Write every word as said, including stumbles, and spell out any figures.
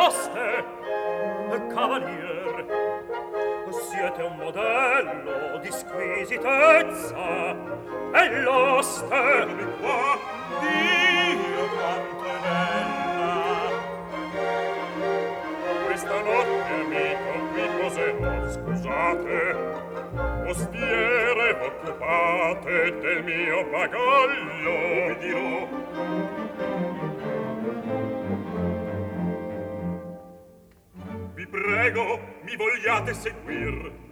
l'oste, cavalier, siete un modello di squisitezza, e l'oste, eccomi qua, Dio quanto è bella. Questa notte, amico, qui poserò, scusate, ostiere occupate del mio bagaglio, vi dirò. Vi prego, mi vogliate seguir,